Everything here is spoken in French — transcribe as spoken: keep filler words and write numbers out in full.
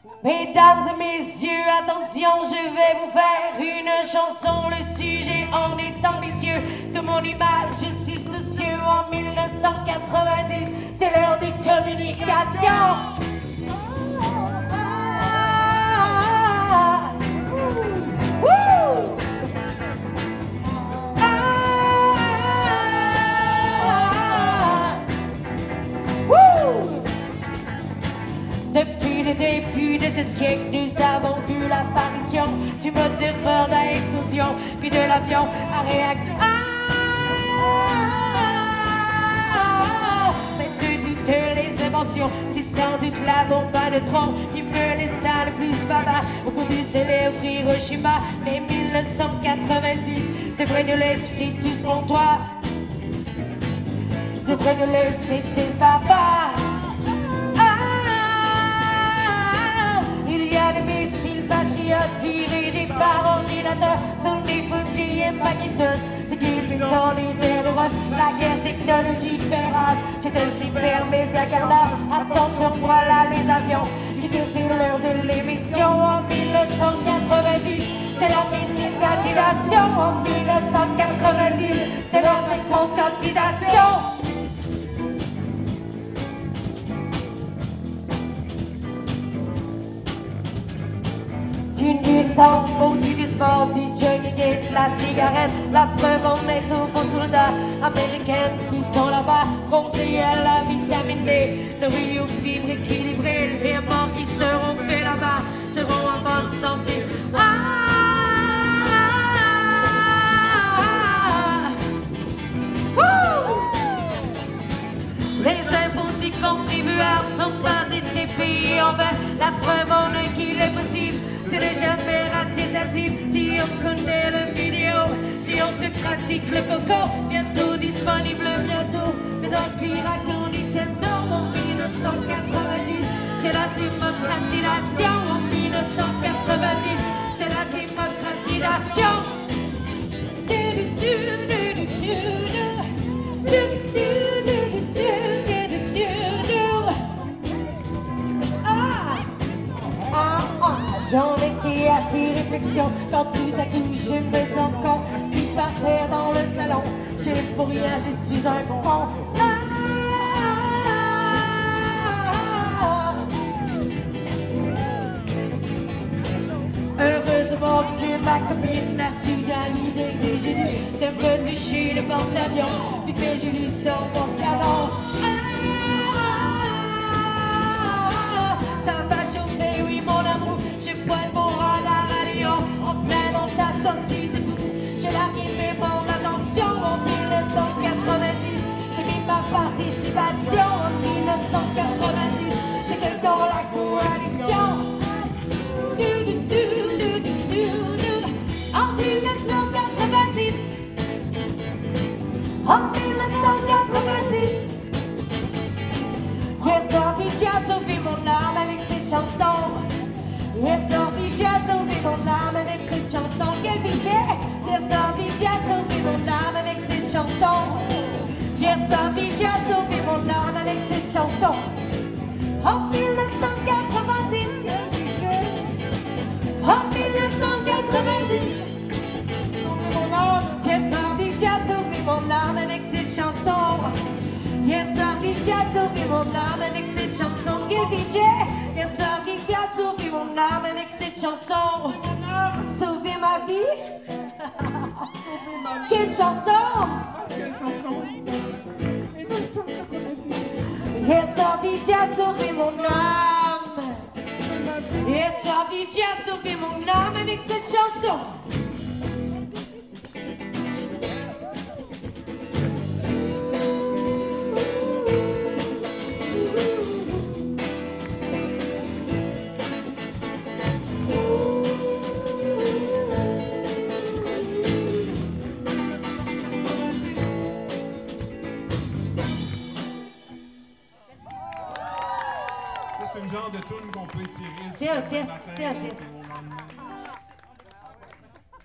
Mesdames et messieurs, attention, je vais vous faire une chanson. Le sujet en est ambitieux. De mon image, je suis soucieux. En mille neuf cent quatre-vingt-dix, c'est l'heure des communications. Depuis le début de ce siècle, nous avons vu l'apparition du moteur à explosion, puis de l'avion à réaction. Ah, mais de toutes les inventions, c'est sans doute la bombe à neutrons qui me laissa le plus bavard au cours du célèbre Hiroshima. Mais mille neuf cent quatre-vingt-dix devrait nous laisser tous comptoirs, devrait nous laisser des bavards. Les missiles patriotes dirigés par ordinateur sont des boucliers Macintosh. C'est qu'ils dans les airs de roche, la guerre technologique fait rage. C'est un super média carnage. Attention, voilà les avions qui tirent sur l'heure de l'émission. En mille neuf cent quatre-vingt-dix, c'est l'heure de candidation. En mille neuf cent quatre-vingt-dix, c'est l'heure de conscientisation. Du temps maudit du sport, du jogging et de la cigarette. La preuve en est aux bons soldats américains qui sont là-bas, bronzés à la vitamine D. De oui aux fibres équilibrées, les morts qui seront faits là-bas seront en bonne santé. Ah, ah, ah. Les impôts du contribuable n'ont pas été payés en vain. La preuve en est qu'il est possible de ne jamais rater sa cible. Si on connaît le vidéo, si on se pratique le coco, bientôt disponible bientôt. Mais dans l'Irak en Nintendo en mille neuf cent quatre-vingt-dix, c'est la démocratisation. En mille neuf cent quatre-vingt-dix, c'est la démocratisation. J'en étais à ces réflexions quand tout à coup je me sens con. Si par terre dans le salon, je pour rien, je suis un con. Ah, heureusement que ma copine a su gagner des génies de me toucher le porte-avions, puis que je lui sors mon canon. Ça va chauffer, oui mon amour. Je pointe mon radar à Lyon, en plein dans ta sortie, c'est fou. J'ai largué mes bords d'attention en mille neuf cent quatre-vingt-dix. J'ai mis ma participation en mille neuf cent quatre-vingt-dix. J'étais dans la coalition. Du, du, du, du, du, du, du. En mille neuf cent quatre-vingt-dix. En mille neuf cent quatre-vingt-dix. J'ai sorti, j'ai sauvé mon âme avec cette chanson. J'ai sorti, j'ai sauvé mon âme avec cette chanson. Quel budget! J'ai sorti, j'ai sauvé mon âme avec cette chanson. J'ai sorti, j'ai sauvé mon âme avec cette chanson. En mille neuf cent quatre-vingt-dix. En mille neuf cent quatre-vingt-dix. J'ai sorti, j'ai sauvé mon âme avec cette chanson. J'ai sorti, j'ai sauvé mon âme avec cette chanson. Quel budget! J'ai sorti, j'ai sauvé mon âme avec cette chanson. Sauver ma vie. Quelle chanson! Quelle chanson? J'ai sorti, j'ai sauvé mon âme. J'ai sorti, j'ai sauvé mon âme avec cette chanson. C'est une genre de toune qu'on peut tirer. C'était un test, c'était un test.